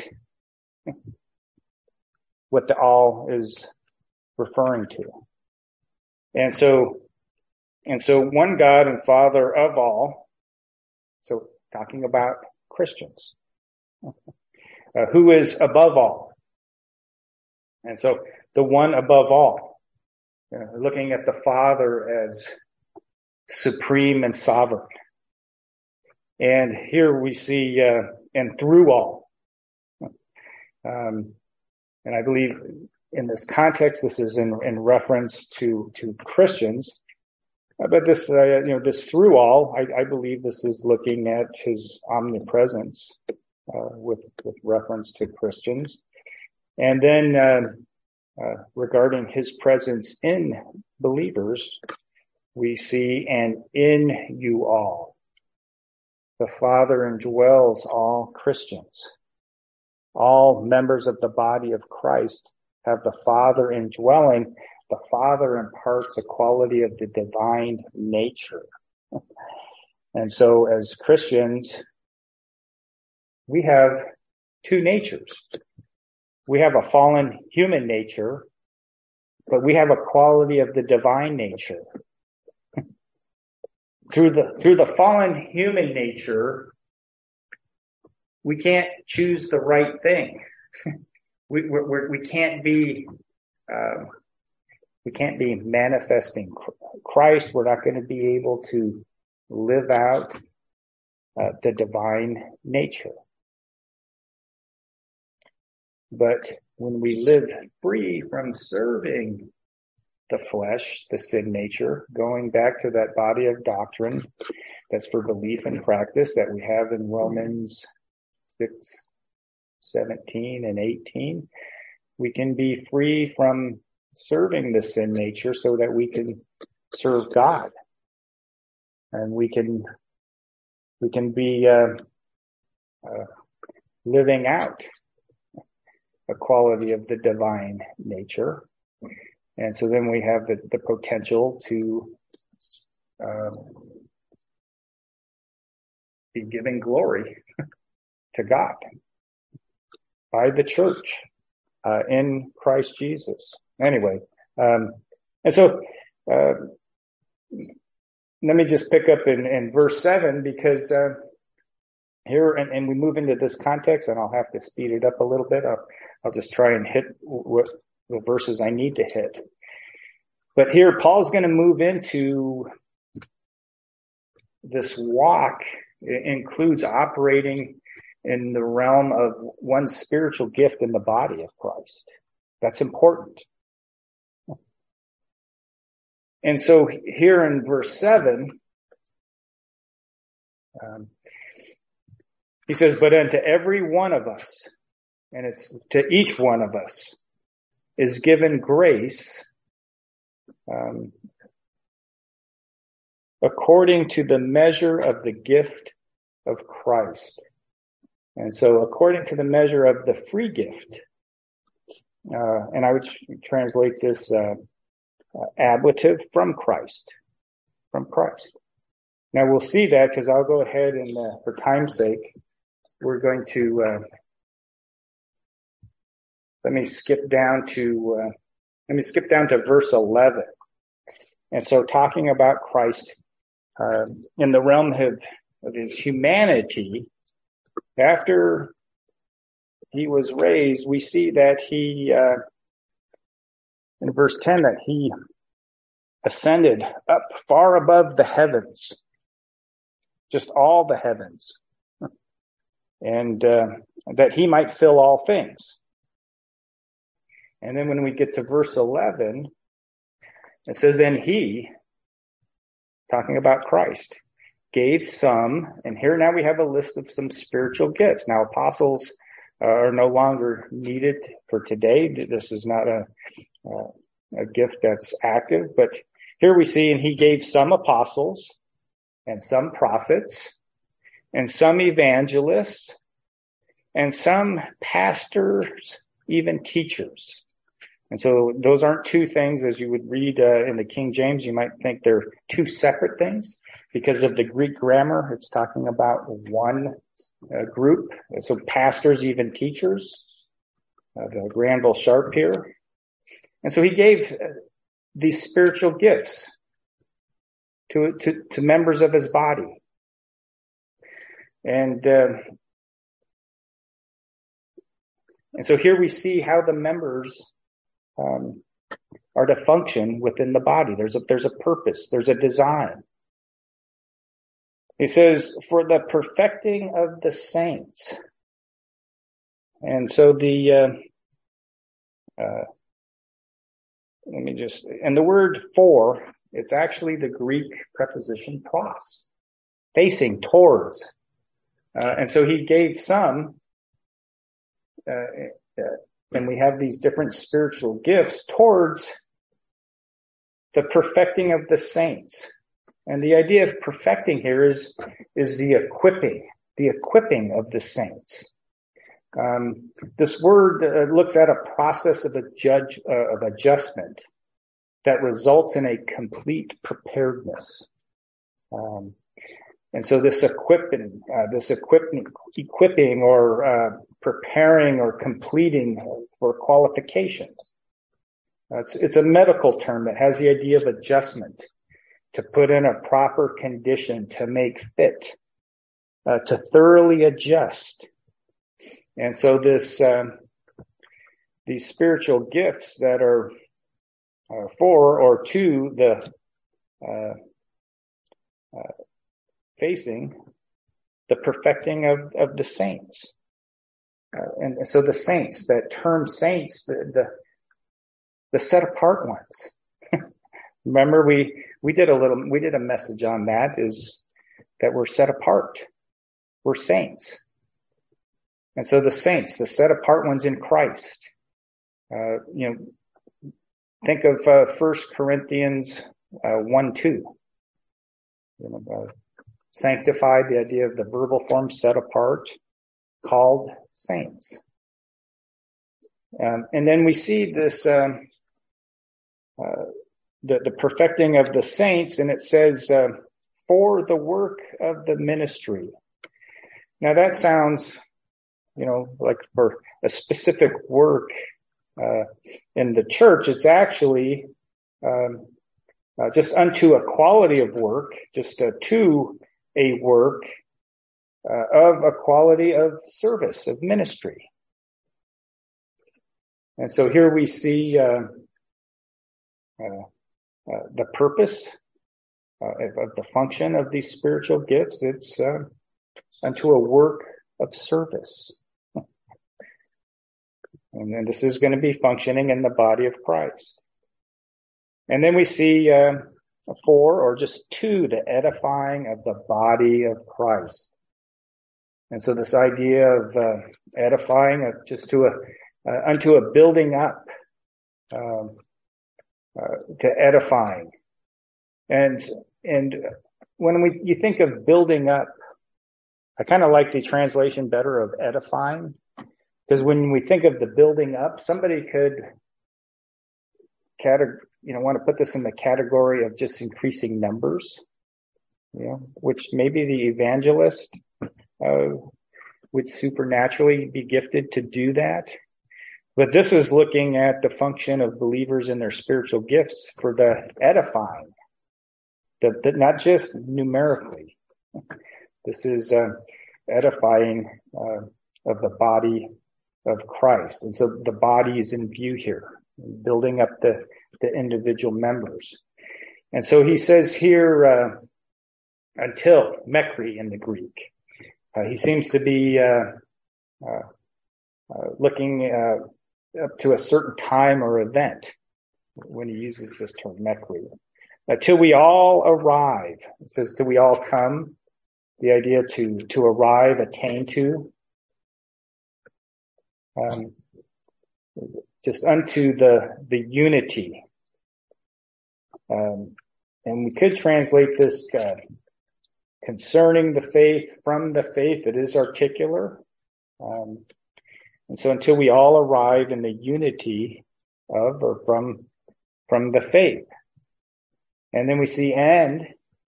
what the all is referring to. And so, and so one God and Father of all, so talking about Christians, uh, who is above all. And so the one above all. Uh, looking at the Father as supreme and sovereign. And here we see, uh, and through all. Um, and I believe in this context, this is in, in reference to, to Christians. Uh, but this, uh, you know, this through all, I, I believe this is looking at his omnipresence, uh, with, with reference to Christians. And then, uh, Uh, regarding his presence in believers, we see, and in you all. The Father indwells all Christians. All members of the body of Christ have the Father indwelling. The Father imparts a quality of the divine nature. And so as Christians, we have two natures. We have a fallen human nature, but we have a quality of the divine nature. Through the, through the fallen human nature, we can't choose the right thing. we, we're, we can't be, uh, we can't be manifesting Christ. We're not going to be able to live out uh, the divine nature. But when we live free from serving the flesh, the sin nature, going back to that body of doctrine that's for belief and practice that we have in Romans six, seventeen and eighteen, we can be free from serving the sin nature so that we can serve God. And we can, we can be, uh, uh, living out a quality of the divine nature. And so then we have the, the potential to um, be giving glory to God by the church uh, in Christ Jesus. Anyway, um, and so uh, let me just pick up in, in verse seven because uh, here, and, and we move into this context, and I'll have to speed it up a little bit. I'll, I'll just try and hit what the verses I need to hit. But here, Paul's going to move into this walk. It includes operating in the realm of one's spiritual gift in the body of Christ. That's important. And so here in verse seven, um, he says, but unto every one of us, and it's to each one of us, is given grace um, according to the measure of the gift of Christ. And so according to the measure of the free gift, uh, and I would translate this uh, uh, ablative from Christ, from Christ. Now we'll see that because I'll go ahead and, uh, for time's sake, we're going to, uh, let me skip down to, uh, let me skip down to verse eleven. And so talking about Christ, uh, in the realm of, of his humanity, After he was raised, we see that he, uh, in verse ten, that he ascended up far above the heavens, just all the heavens, and uh, that he might fill all things. And then when we get to verse eleven, it says, and he, talking about Christ, gave some, and here now we have a list of some spiritual gifts. Now, apostles uh, are no longer needed for today. This is not a, uh, a gift that's active, but here we see, and he gave some apostles, and some prophets, and some evangelists, and some pastors, even teachers. And so those aren't two things, as you would read uh, in the King James. You might think they're two separate things. Because of the Greek grammar, it's talking about one uh, group. So pastors, even teachers, uh, the Granville Sharp here. And so he gave uh, these spiritual gifts to, to, to members of his body. And, uh, and so here we see how the members Um, are to function within the body. There's a, there's a purpose. There's a design. He says, for the perfecting of the saints. And so the, uh, uh, let me just, and the word for, it's actually the Greek preposition pros, facing towards. Uh, and so he gave some, uh, uh and we have these different spiritual gifts towards the perfecting of the saints. And the idea of perfecting here is, is the equipping, the equipping of the saints. Um, this word uh, looks at a process of a judge, uh, of adjustment that results in a complete preparedness. Um, And so this equipping, uh, this equipping, equipping or, uh, preparing or completing for qualifications. Uh, it's, it's a medical term that has the idea of adjustment, to put in a proper condition, to make fit, uh, to thoroughly adjust. And so this, um, these spiritual gifts that are, uh, for or to the, uh, uh, facing the perfecting of, of the saints. Uh, and so the saints, that term saints, the, the, the set apart ones. Remember we, we did a little, we did a message on that, is that we're set apart. We're saints. And so the saints, the set apart ones in Christ, uh, you know, think of, uh, First Corinthians, uh, one, two. You know, uh, sanctified, the idea of the verbal form, set apart, called saints. Um, and then we see this, um, uh, the, the perfecting of the saints, and it says, uh, for the work of the ministry. Now that sounds, you know, like for a specific work, uh, in the church. It's actually, um, uh, just unto a quality of work, just uh, to a work uh, of a quality of service, of ministry. And so here we see uh, uh, uh, the purpose uh, of, of the function of these spiritual gifts. It's uh, unto a work of service. And then this is going to be functioning in the body of Christ. And then we see uh, for, or just to, the edifying of the body of Christ. And so this idea of uh, edifying, of just to a, uh, unto a building up, um, uh, to edifying. And, and when we, you think of building up, I kind of like the translation better of edifying, because when we think of the building up, somebody could categorize, you know, want to put this in the category of just increasing numbers, you know, which maybe the evangelist, uh, would supernaturally be gifted to do that. But this is looking at the function of believers in their spiritual gifts for the edifying, the, the, not just numerically. This is, uh, edifying uh, of the body of Christ. And so the body is in view here, building up the, the individual members. And so he says here, uh, until, mekri in the Greek. Uh, he seems to be uh, uh, uh, looking uh, up to a certain time or event when he uses this term, mekri. Uh, till we all arrive. It says, till we all come. The idea to, to arrive, attain to. Um, just unto the, the unity. Um, and we could translate this, uh, concerning the faith, from the faith. It is articular. Um, and so until we all arrive in the unity of or from, from the faith. And then we see, and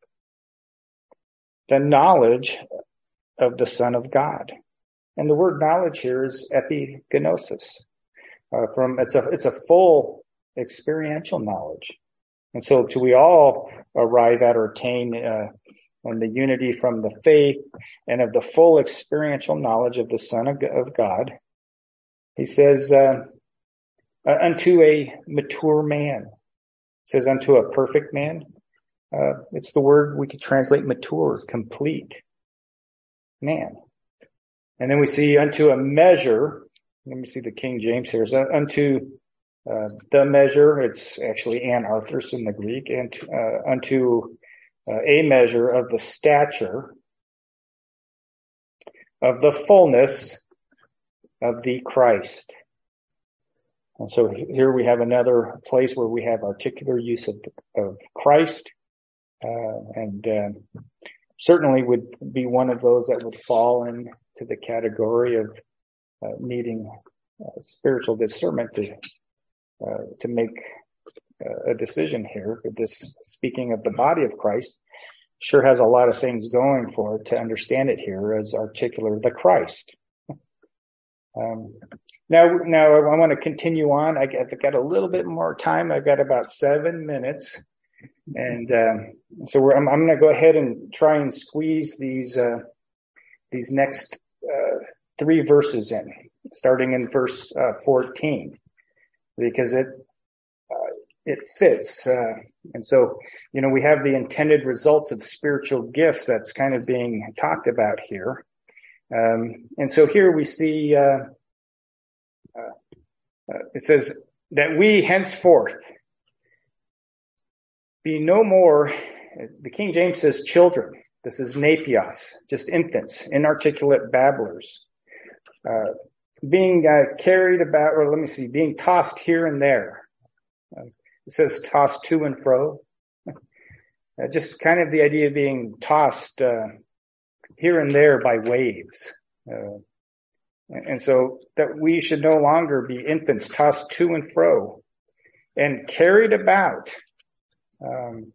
the knowledge of the Son of God. And the word knowledge here is epigenosis. Uh, from, it's a, it's a full experiential knowledge. And so till we all arrive at or attain, uh, in the unity from the faith and of the full experiential knowledge of the Son of, of God, he says, uh, uh, unto a mature man. It says unto a perfect man. Uh, it's the word we could translate mature, complete man. And then we see unto a measure. Let me see the King James here. So unto uh, the measure. It's actually anarthros in the Greek. And uh, unto uh, a measure of the stature of the fullness of the Christ. And so here we have another place where we have articular use of, of Christ, uh, and uh, certainly would be one of those that would fall into the category of uh, needing uh, spiritual discernment to uh, to make uh, a decision here. But this, speaking of the body of Christ, sure has a lot of things going for it to understand it here as articular the Christ. Um, Now, now I want to continue on. I got, I got a little bit more time. I've got about seven minutes. And, um, so we're, I'm, I'm going to go ahead and try and squeeze these, uh, these next, uh, three verses in, starting in verse, uh, fourteen, because it, uh, it fits. Uh, and so, you know, we have the intended results of spiritual gifts that's kind of being talked about here. Um, and so here we see, uh, Uh, uh, it says that we henceforth be no more, the King James says children. This is nepios, just infants, inarticulate babblers, uh, being uh, carried about, or let me see, being tossed here and there. Uh, it says tossed to and fro. Uh, just kind of the idea of being tossed uh, here and there by waves. Uh, And so that we should no longer be infants tossed to and fro and carried about um,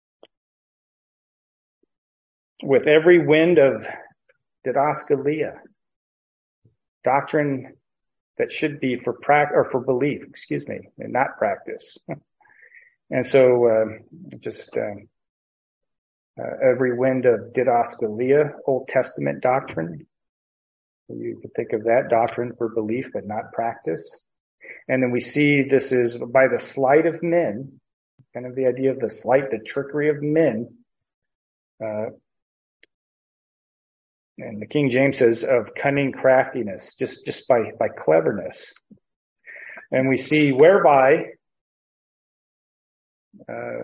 with every wind of didaskalia, doctrine that should be for prac or for belief, excuse me, and not practice. And so uh, just uh, uh, every wind of didaskalia, Old Testament doctrine. You could think of that, doctrine for belief, but not practice. And then we see this is by the sleight of men, kind of the idea of the sleight, the trickery of men. Uh, and the King James says of cunning craftiness, just, just by, by cleverness. And we see whereby, uh,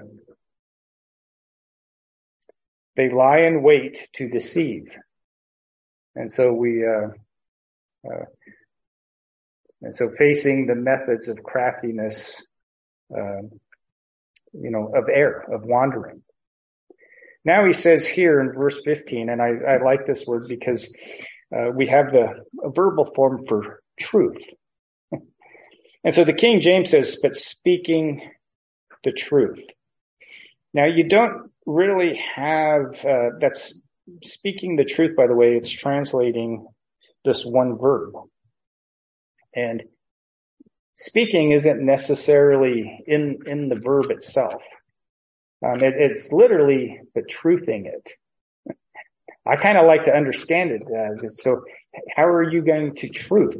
they lie in wait to deceive. And so we, uh, uh, and so facing the methods of craftiness, uh, you know, of error, of wandering. Now he says here in verse fifteen, and I, I like this word because, uh, we have the a verbal form for truth. And so the King James says, but speaking the truth. Now you don't really have, uh, that's, speaking the truth, by the way, it's translating this one verb. And speaking isn't necessarily in, in the verb itself. Um, it, it's literally the truthing it. I kind of like to understand it. Uh, so how are you going to truth?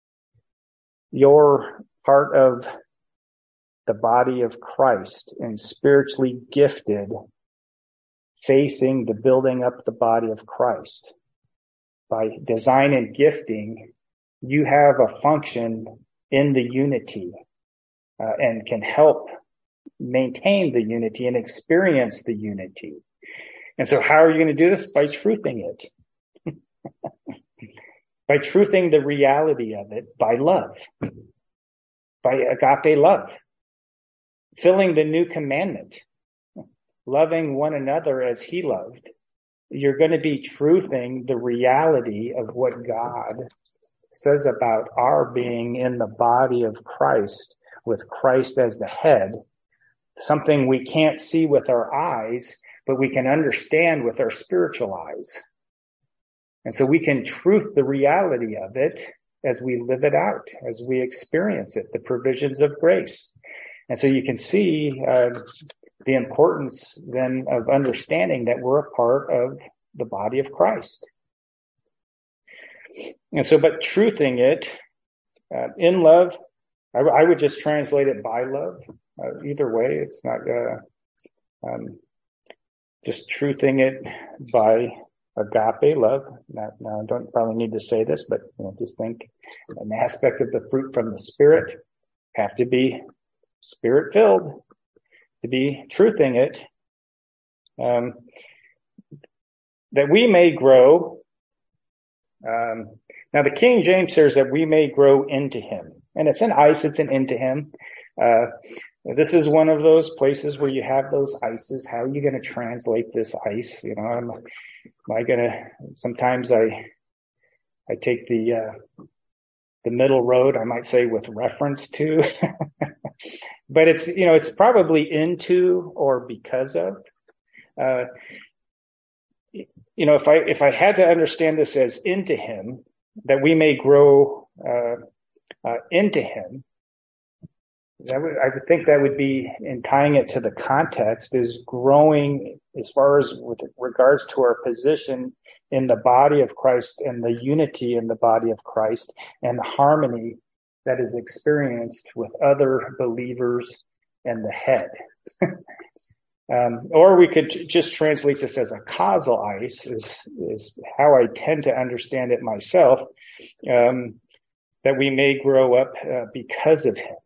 You're part of the body of Christ and spiritually gifted, facing the building up the body of Christ. By design and gifting, you have a function in the unity uh, and can help maintain the unity and experience the unity. And so how are you going to do this? By truthing it. By truthing the reality of it by love. By agape love. Filling the new commandment. Loving one another as he loved. You're going to be truthing the reality of what God says about our being in the body of Christ, with Christ as the head. Something we can't see with our eyes, but we can understand with our spiritual eyes. And so we can truth the reality of it as we live it out, as we experience it, the provisions of grace. And so you can see uh, the importance then of understanding that we're a part of the body of Christ. And so, but truthing it uh, in love, I, w- I would just translate it by love. Uh, either way, it's not uh, um, just truthing it by agape love. Now, now, I don't probably need to say this, but you know, just think an aspect of the fruit from the Spirit have to be Spirit filled to be truthing it. Um, that we may grow. Um, now the King James says that we may grow into him, and it's an ice, it's an into him. Uh, this is one of those places where you have those ices. How are you going to translate this ice? You know, am, am I going to, sometimes I, I take the, uh, the middle road, I might say with reference to, but it's, you know, it's probably into or because of, uh, you know, if I, if I had to understand this as into him, that we may grow, uh, uh, into him, that would, I would think that would be, in tying it to the context, is growing as far as with regards to our position in the body of Christ and the unity in the body of Christ and the harmony that is experienced with other believers and the head. Um, or we could just translate this as a causal ice, is, is how I tend to understand it myself, um, that we may grow up uh, because of him,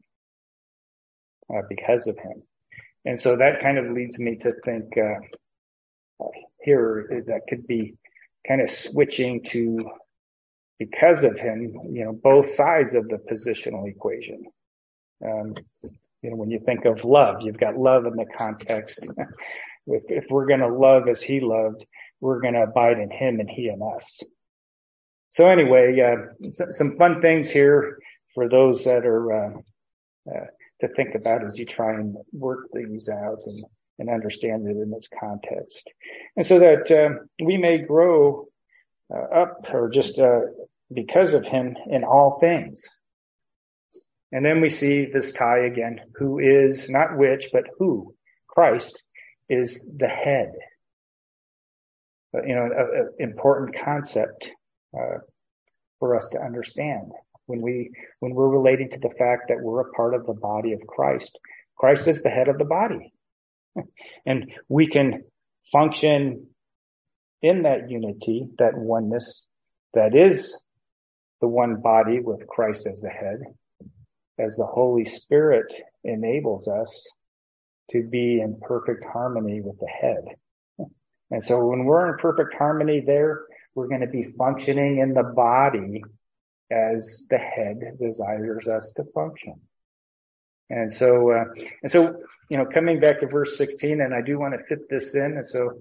uh, because of him. And so that kind of leads me to think uh, here that could be kind of switching to because of him, you know, both sides of the positional equation. Um, You know, when you think of love, you've got love in the context. if, if we're going to love as he loved, we're going to abide in him and he in us. So anyway, uh, some fun things here for those that are uh, uh, to think about as you try and work these out and, and understand it in this context. And so that uh, we may grow uh, up or just uh, because of him in all things. And then we see this tie again, who is, not which, but who, Christ, is the head. But, you know, an important concept uh, for us to understand when we, when we're relating to the fact that we're a part of the body of Christ. Christ is the head of the body. And we can function in that unity, that oneness, that is the one body with Christ as the head, as the Holy Spirit enables us to be in perfect harmony with the head. And so when we're in perfect harmony there, we're going to be functioning in the body as the head desires us to function. And so, uh, and so, you know, coming back to verse sixteen, and I do want to fit this in. And so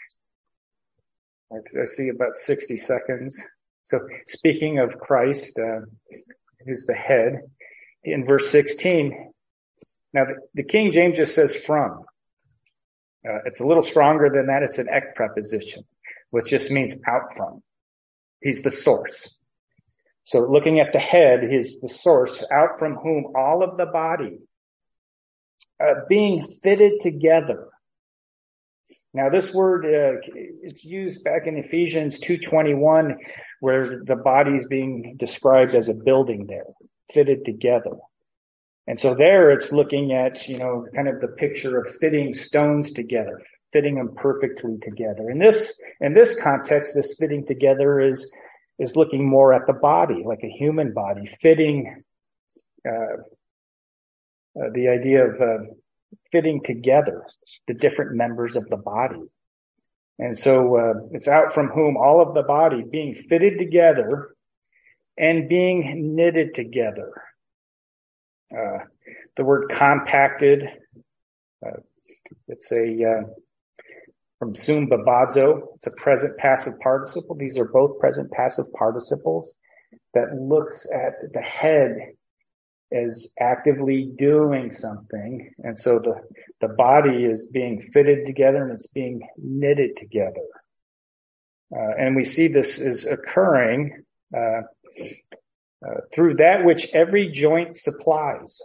I, I see about sixty seconds. So speaking of Christ, uh, who's the head, in verse sixteen, now the, the King James just says from. Uh, it's a little stronger than that. It's an ek preposition, which just means out from. He's the source. So looking at the head, he's the source, out from whom all of the body, uh, being fitted together Now, this word, uh, it's used back in Ephesians two twenty-one, where the body is being described as a building there, fitted together. And so there it's looking at, you know, kind of the picture of fitting stones together, fitting them perfectly together. In this, in this context, this fitting together is, is looking more at the body, like a human body, fitting, uh, uh the idea of, uh, fitting together the different members of the body. And so, uh, it's out from whom all of the body being fitted together and being knitted together. Uh, the word compacted, uh, it's a, uh, from sum babazo. It's a present passive participle. These are both present passive participles that looks at the head as actively doing something. And so the, the body is being fitted together and it's being knitted together. Uh, and we see this is occurring, uh, Uh, through that which every joint supplies.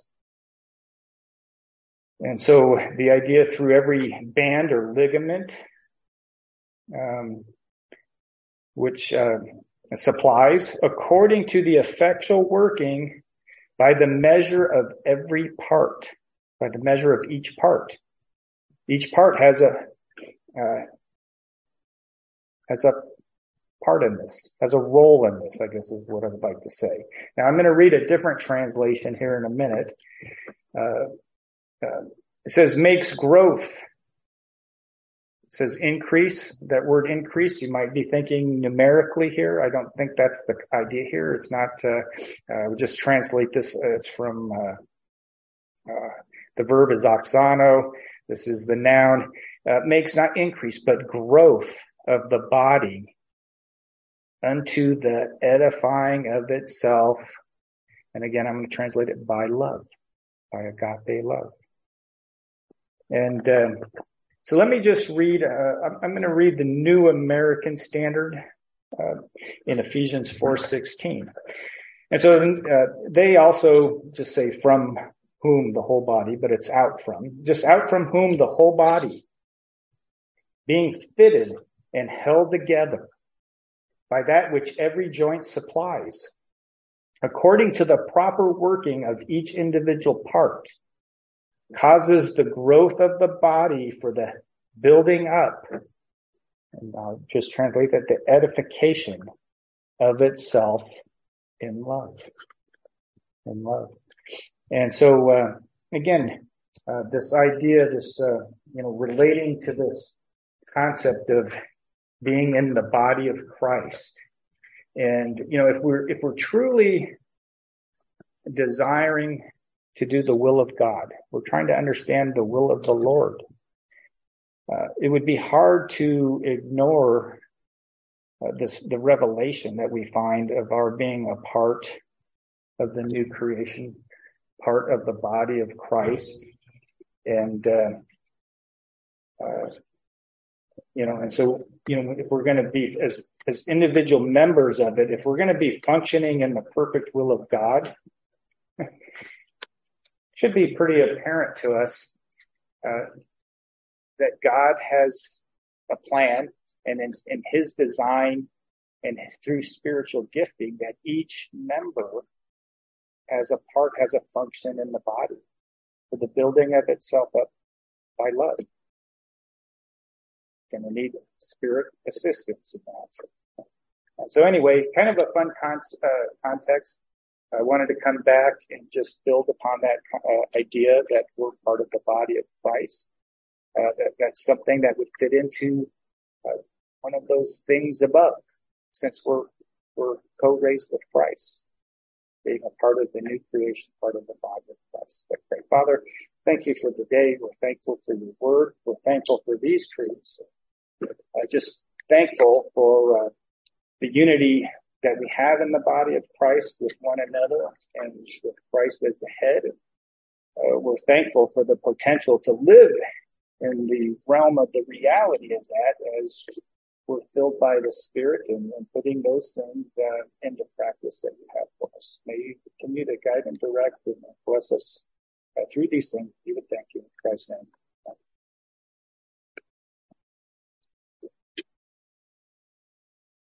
And so the idea through every band or ligament, um, which uh, supplies, according to the effectual working by the measure of every part, by the measure of each part. Each part has a uh, has a part in this, has a role in this, I guess is what I would like to say. Now I'm going to read a different translation here in a minute. Uh, uh, it says makes growth. It says increase. That word increase, you might be thinking numerically here. I don't think that's the idea here. It's not, uh, uh, we just translate this. Uh, it's from, uh, uh, the verb is oxano. This is the noun. Uh, makes not increase, but growth of the body unto the edifying of itself. And again, I'm going to translate it by love, by agape love. And um, so let me just read, uh, I'm, I'm going to read the New American Standard uh, in Ephesians four sixteen. And so uh, they also just say from whom the whole body, but it's out from, just out from whom the whole body being fitted and held together by that which every joint supplies, according to the proper working of each individual part, causes the growth of the body for the building up, and I'll just translate that, the edification of itself in love. In love. And so, uh, again, uh, this idea, this, uh, you know, relating to this concept of being in the body of Christ. And, you know, if we're, if we're truly desiring to do the will of God, we're trying to understand the will of the Lord, uh, it would be hard to ignore uh, this, the revelation that we find of our being a part of the new creation, part of the body of Christ. And, uh, uh, you know, and so, you know, if we're going to be as, as individual members of it, if we're going to be functioning in the perfect will of God, it should be pretty apparent to us, uh, that God has a plan, and in, in his design and through spiritual gifting, that each member has a part, has a function in the body for the building of itself up by love. Going to need spirit assistance in that. And so anyway, kind of a fun con- uh, context. I wanted to come back and just build upon that uh, idea that we're part of the body of Christ. Uh, that, that's something that would fit into uh, one of those things above, since we're we're co-raised with Christ, being a part of the new creation, part of the body of Christ. But pray, Father, thank you for the day. We're thankful for your word. We're thankful for these truths. Uh, just thankful for uh, the unity that we have in the body of Christ with one another and with Christ as the head. Uh, we're thankful for the potential to live in the realm of the reality of that as we're filled by the Spirit and, and putting those things uh, into practice that you have for us. May you continue to guide and direct and bless us uh, through these things. We would thank you in Christ's name.